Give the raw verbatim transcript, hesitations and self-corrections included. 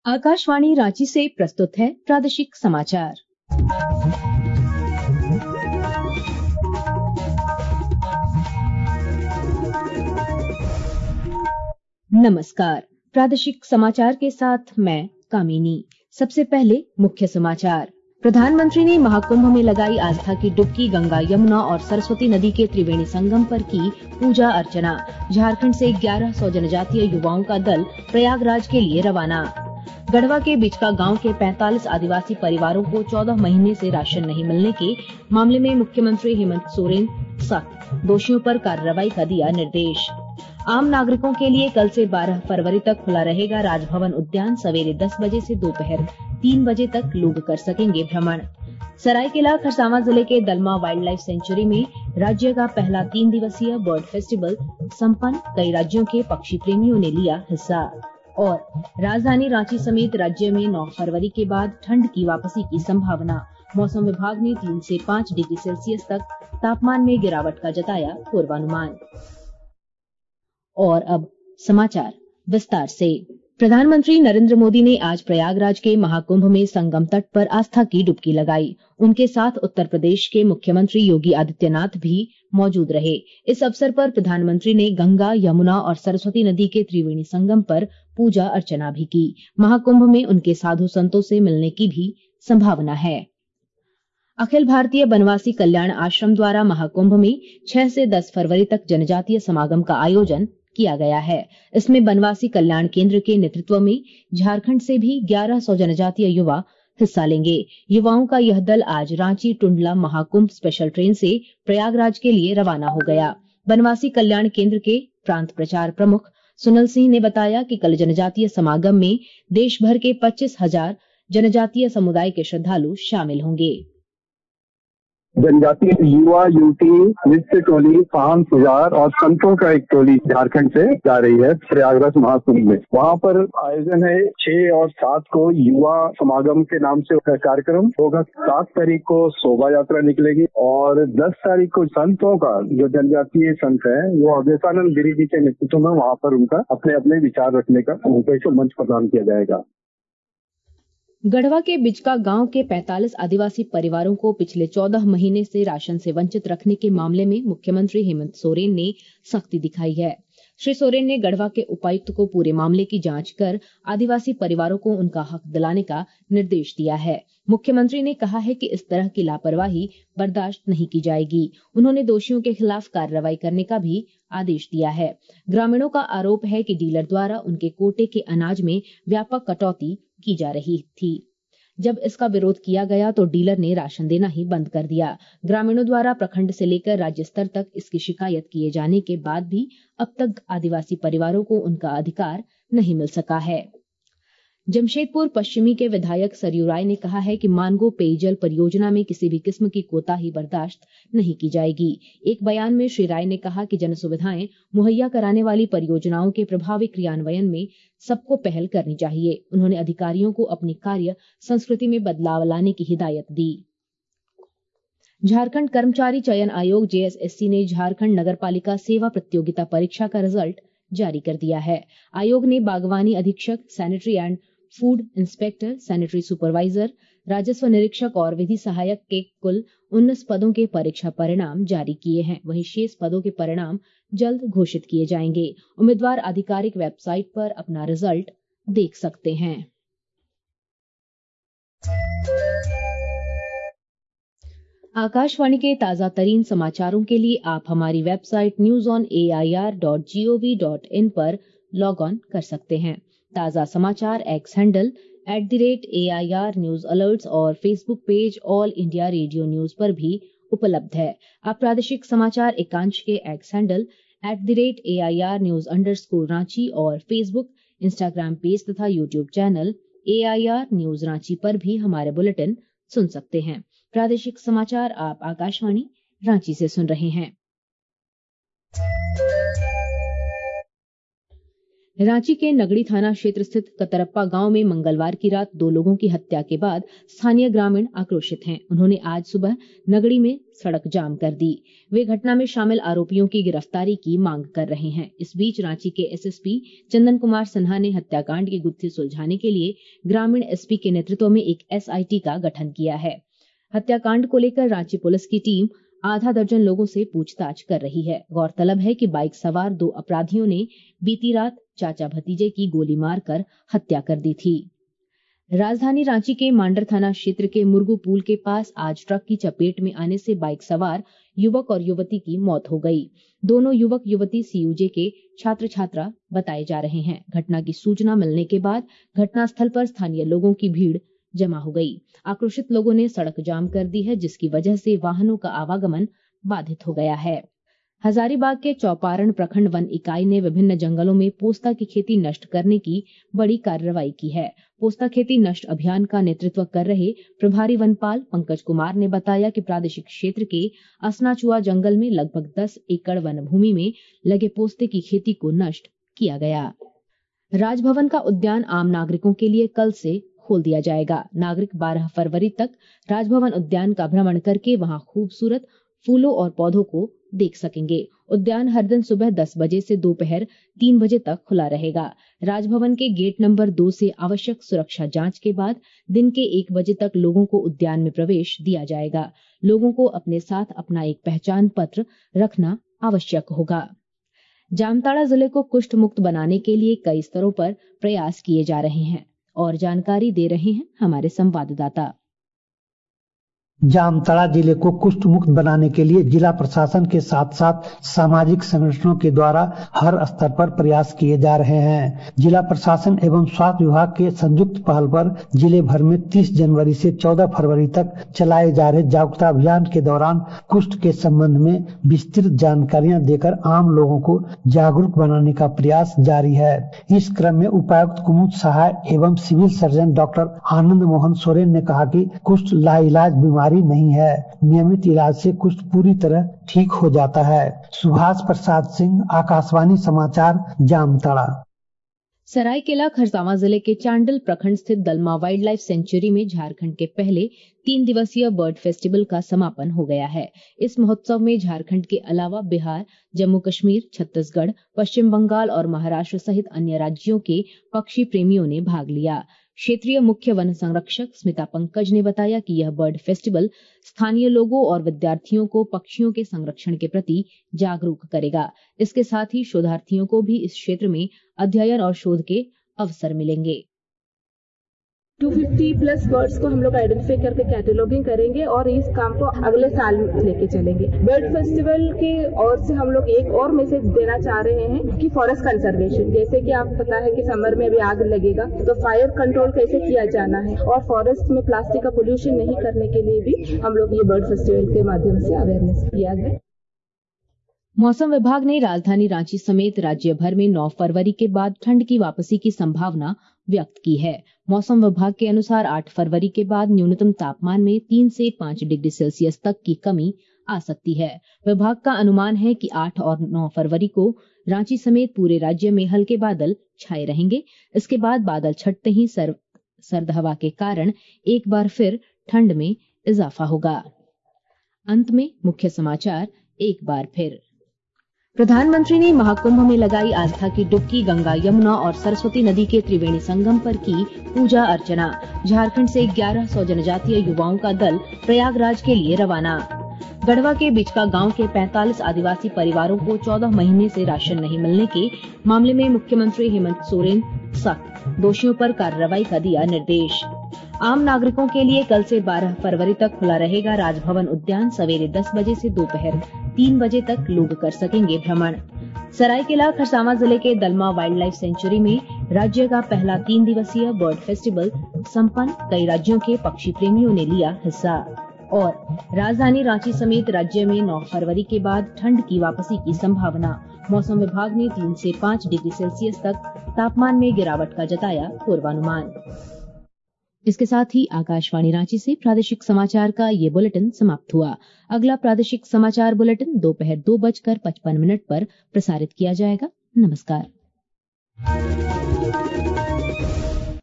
आकाशवाणी रांची से प्रस्तुत है प्रादेशिक समाचार। नमस्कार, प्रादेशिक समाचार के साथ मैं कामिनी। सबसे पहले मुख्य समाचार। प्रधानमंत्री ने महाकुंभ में लगाई आस्था की डुबकी। गंगा, यमुना और सरस्वती नदी के त्रिवेणी संगम पर की पूजा अर्चना। झारखंड से ग्यारह सौ जनजातीय युवाओं का दल प्रयागराज के लिए रवाना। गढ़वा के बिचका गांव के पैंतालीस आदिवासी परिवारों को चौदह महीने से राशन नहीं मिलने के मामले में मुख्यमंत्री हेमंत सोरेन सख्त, दोषियों पर कार्रवाई का दिया निर्देश। आम नागरिकों के लिए कल से बारह फरवरी तक खुला रहेगा राजभवन उद्यान। सवेरे दस बजे से दोपहर तीन बजे तक लोग कर सकेंगे भ्रमण। सरायकेला खरसावां जिले के दलमा वाइल्ड लाइफ सेंचुरी में राज्य का पहला तीन दिवसीय बर्ड फेस्टिवल संपन्न। कई राज्यों के पक्षी प्रेमियों ने लिया हिस्सा। और राजधानी रांची समेत राज्य में नौ फरवरी के बाद ठंड की वापसी की संभावना। मौसम विभाग ने तीन से पाँच डिग्री सेल्सियस तक तापमान में गिरावट का जताया पूर्वानुमान। और अब समाचार विस्तार से। प्रधानमंत्री नरेंद्र मोदी ने आज प्रयागराज के महाकुंभ में संगम तट पर आस्था की डुबकी लगाई। उनके साथ उत्तर प्रदेश के मुख्यमंत्री योगी आदित्यनाथ भी मौजूद रहे। इस अवसर पर प्रधानमंत्री ने गंगा, यमुना और सरस्वती नदी के त्रिवेणी संगम पर पूजा अर्चना भी की। महाकुंभ में उनके साधु संतों से मिलने की भी संभावना है। अखिल भारतीय बनवासी कल्याण आश्रम द्वारा महाकुंभ में छह से दस फरवरी तक जनजातीय समागम का आयोजन किया गया है। इसमें बनवासी कल्याण केंद्र के नेतृत्व में झारखंड से भी ग्यारह सौ जनजातीय युवा हिस्सा लेंगे। युवाओं का यह दल आज रांची टुंडला महाकुंभ स्पेशल ट्रेन से प्रयागराज के लिए रवाना हो गया। बनवासी कल्याण केंद्र के प्रांत प्रचार प्रमुख सुनील सिंह ने बताया कि कल जनजातीय समागम में देश भर के पच्चीस हजार जनजातीय समुदाय के श्रद्धालु शामिल होंगे। जनजातीय युवा युवती नृत्य टोली, पांच हजार और संतों का एक टोली झारखंड से जा रही है प्रयागराज महाकुंभ में। वहाँ पर आयोजन है छह और सात को युवा समागम के नाम से कार्यक्रम होगा। सात तारीख को शोभा यात्रा निकलेगी और दस तारीख को संतों का, जो जनजातीय संत है, वो अवधेशानंद गिरी जी के नेतृत्व में वहाँ पर उनका अपने अपने विचार रखने का उनको मंच प्रदान किया जाएगा। गढ़वा के बिचका गांव के पैंतालीस आदिवासी परिवारों को पिछले चौदह महीने से राशन से वंचित रखने के मामले में मुख्यमंत्री हेमंत सोरेन ने सख्ती दिखाई है। श्री सोरेन ने गढ़वा के उपायुक्त को पूरे मामले की जांच कर आदिवासी परिवारों को उनका हक दिलाने का निर्देश दिया है। मुख्यमंत्री ने कहा है कि इस तरह की लापरवाही बर्दाश्त नहीं की जाएगी। उन्होंने दोषियों के खिलाफ कार्रवाई करने का भी आदेश दिया है। ग्रामीणों का आरोप है कि डीलर द्वारा उनके कोटे के अनाज में व्यापक कटौती की जा रही थी। जब इसका विरोध किया गया तो डीलर ने राशन देना ही बंद कर दिया। ग्रामीणों द्वारा प्रखंड से लेकर राज्य स्तर तक इसकी शिकायत किए जाने के बाद भी अब तक आदिवासी परिवारों को उनका अधिकार नहीं मिल सका है। जमशेदपुर पश्चिमी के विधायक सरयू राय ने कहा है कि मानगो पेयजल परियोजना में किसी भी किस्म की कोताही बर्दाश्त नहीं की जाएगी। एक बयान में श्री राय ने कहा कि जन सुविधाएं मुहैया कराने वाली परियोजनाओं के प्रभावी क्रियान्वयन में सबको पहल करनी चाहिए। उन्होंने अधिकारियों को अपनी कार्य संस्कृति में बदलाव लाने की हिदायत दी। झारखंड कर्मचारी चयन आयोग जे एस एस सी ने झारखंड नगरपालिका सेवा प्रतियोगिता परीक्षा का रिजल्ट जारी कर दिया है। आयोग ने बागवानी अधीक्षक, sanitary and food inspector, sanitary supervisor, राजस्व निरीक्षक और विधि सहायक के कुल उन्नीस पदों के परीक्षा परिणाम जारी किए हैं। वहीं शेष पदों के परिणाम जल्द घोषित किए जाएंगे। उम्मीदवार आधिकारिक वेबसाइट पर अपना रिजल्ट देख सकते हैं। आकाशवाणी के ताजा तरीन समाचारों के लिए आप हमारी website news on A I R dot G O V dot in पर लॉग ऑन कर सकते हैं। ताजा समाचार X handle at the rate A I R news alerts और Facebook page All India Radio news पर भी उपलब्ध है। आप प्रादेशिक समाचार एकांश के X handle at the rate A I R news underscore Ranchi और फेसबुक, इंस्टाग्राम पेज तथा YouTube channel A I R news Ranchi पर भी हमारे बुलेटिन सुन सकते हैं। प्रादेशिक समाचार आप आकाशवाणी रांची से सुन रहे हैं। रांची के नगड़ी थाना क्षेत्र स्थित कतरप्पा गांव में मंगलवार की रात दो लोगों की हत्या के बाद स्थानीय ग्रामीण आक्रोशित हैं। उन्होंने आज सुबह नगड़ी में सड़क जाम कर दी। वे घटना में शामिल आरोपियों की गिरफ्तारी की मांग कर रहे हैं। इस बीच रांची के एसएसपी चंदन कुमार सिन्हा ने हत्याकांड की गुत्थी सुलझाने के लिए ग्रामीण एसपी के नेतृत्व में एक एसआईटी का गठन किया है। हत्याकांड को लेकर रांची पुलिस की टीम आधा दर्जन लोगों से पूछताछ कर रही है। गौरतलब है कि बाइक सवार दो अपराधियों ने बीती रात चाचा भतीजे की गोली मारकर हत्या कर दी थी। राजधानी रांची के मांडर थाना क्षेत्र के मुरगू पुल के पास आज ट्रक की चपेट में आने से बाइक सवार युवक और युवती की मौत हो गई। दोनों युवक युवती सीयूजे के छात्र छात्रा बताए जा रहे हैं। घटना की सूचना मिलने के बाद घटनास्थल पर स्थानीय लोगों की भीड़ जमा हो गई। आक्रोशित लोगों ने सड़क जाम कर दी है, जिसकी वजह से वाहनों का आवागमन बाधित हो गया है। हजारीबाग के चौपारण प्रखंड वन इकाई ने विभिन्न जंगलों में पोस्ता की खेती नष्ट करने की बड़ी कार्रवाई की है। पोस्ता खेती नष्ट अभियान का नेतृत्व कर रहे प्रभारी वनपाल पंकज कुमार ने बताया कि प्रादेशिक क्षेत्र के असनाचुआ जंगल में लगभग दस एकड़ वन भूमि में लगे पोस्ते की खेती को नष्ट किया गया। राजभवन का उद्यान आम नागरिकों के लिए कल से खोल दिया जाएगा। नागरिक बारह फरवरी तक राजभवन उद्यान का भ्रमण करके वहां खूबसूरत फूलों और पौधों को देख सकेंगे। उद्यान हर दिन सुबह दस बजे से दोपहर तीन बजे तक खुला रहेगा। राजभवन के गेट नंबर दो से आवश्यक सुरक्षा जांच के बाद दिन के एक बजे तक लोगों को उद्यान में प्रवेश दिया जाएगा। लोगों को अपने साथ अपना एक पहचान पत्र रखना आवश्यक होगा। जामताड़ा जिले को कुष्ठ मुक्त बनाने के लिए कई स्तरों पर प्रयास किए जा रहे हैं और जानकारी दे रहे हैं हमारे संवाददाता। जामताड़ा जिले को कुष्ठ मुक्त बनाने के लिए जिला प्रशासन के साथ साथ सामाजिक संगठनों के द्वारा हर स्तर पर प्रयास किए जा रहे हैं। जिला प्रशासन एवं स्वास्थ्य विभाग के संयुक्त पहल पर जिले भर में तीस जनवरी से चौदह फरवरी तक चलाए जा रहे जागरूकता अभियान के दौरान कुष्ठ के संबंध में विस्तृत जानकारियां देकर आम लोगों को जागरूक बनाने का प्रयास जारी है। इस क्रम में उपायुक्त कुमुद सहाय एवं civil surgeon doctor Anand Mohan Soren ने कहा कि कुष्ठ लाइलाज बीमारी नहीं है। नियमित इलाज से कुष्ठ पूरी तरह ठीक हो जाता है। सुभाष प्रसाद सिंह, आकाशवाणी समाचार, जामताड़ा। सरायकेला खरसावां जिले के चांडल प्रखंड स्थित दलमा वाइल्ड लाइफ सेंचुरी में झारखंड के पहले तीन दिवसीय बर्ड फेस्टिवल का समापन हो गया है। इस महोत्सव में झारखंड के अलावा बिहार, जम्मू कश्मीर, छत्तीसगढ़, पश्चिम बंगाल और महाराष्ट्र सहित अन्य राज्यों के पक्षी प्रेमियों ने भाग लिया। क्षेत्रीय मुख्य वन संरक्षक स्मिता पंकज ने बताया कि यह बर्ड फेस्टिवल स्थानीय लोगों और विद्यार्थियों को पक्षियों के संरक्षण के प्रति जागरूक करेगा। इसके साथ ही शोधार्थियों को भी इस क्षेत्र में अध्ययन और शोध के अवसर मिलेंगे। दो सौ पचास प्लस बर्ड्स को हम लोग आइडेंटिफाई करके कैटेलॉगिंग करेंगे और इस काम को अगले साल लेके चलेंगे। बर्ड फेस्टिवल की ओर से हम लोग एक और मैसेज देना चाह रहे हैं कि फॉरेस्ट कंजर्वेशन, जैसे कि आपको पता है कि समर में अभी आग लगेगा तो फायर कंट्रोल कैसे किया जाना है और फॉरेस्ट में प्लास्टिक का पोल्यूशन नहीं करने के लिए भी हम लोग ये बर्ड फेस्टिवल के माध्यम से अवेयरनेस किया है। मौसम विभाग ने राजधानी रांची समेत राज्य भर में नौ फरवरी के बाद ठंड की वापसी की संभावना व्यक्त की है। मौसम विभाग के अनुसार आठ फरवरी के बाद न्यूनतम तापमान में तीन से पाँच डिग्री सेल्सियस तक की कमी आ सकती है। विभाग का अनुमान है कि आठ और नौ फरवरी को रांची समेत पूरे राज्य में हल्के बादल छाए रहेंगे। इसके बाद बादल छटते ही सर्द सर्द हवा के कारण एक बार फिर ठंड में इजाफा होगा। अंत में मुख्य समाचार एक बार फिर। प्रधानमंत्री ने महाकुंभ में लगाई आस्था की डुबकी। गंगा, यमुना और सरस्वती नदी के त्रिवेणी संगम पर की पूजा अर्चना। झारखंड से ग्यारह सौ जनजातीय युवाओं का दल प्रयागराज के लिए रवाना। गढ़वा के बिचका गांव के पैंतालीस आदिवासी परिवारों को चौदह महीने से राशन नहीं मिलने के मामले में मुख्यमंत्री हेमंत सोरेन सख्त, दोषियों पर कार्रवाई का दिया निर्देश। आम नागरिकों के लिए कल से बारह फरवरी तक खुला रहेगा राजभवन उद्यान। सवेरे दस बजे से दोपहर तीन बजे तक लोग कर सकेंगे भ्रमण। सरायकेला खरसावां जिले के दलमा वाइल्ड लाइफ सेंचुरी में राज्य का पहला तीन दिवसीय बर्ड फेस्टिवल संपन्न। कई राज्यों के पक्षी प्रेमियों ने लिया हिस्सा। और राजधानी रांची समेत राज्य में नौ फरवरी के बाद ठंड की वापसी की संभावना। मौसम विभाग ने तीन से पाँच डिग्री सेल्सियस तक तापमान में गिरावट का जताया पूर्वानुमान। इसके साथ ही आकाशवाणी रांची से प्रादेशिक समाचार का ये बुलेटिन समाप्त हुआ। अगला प्रादेशिक समाचार बुलेटिन दोपहर दो बजकर पचपन मिनट पर प्रसारित किया जाएगा। नमस्कार। है।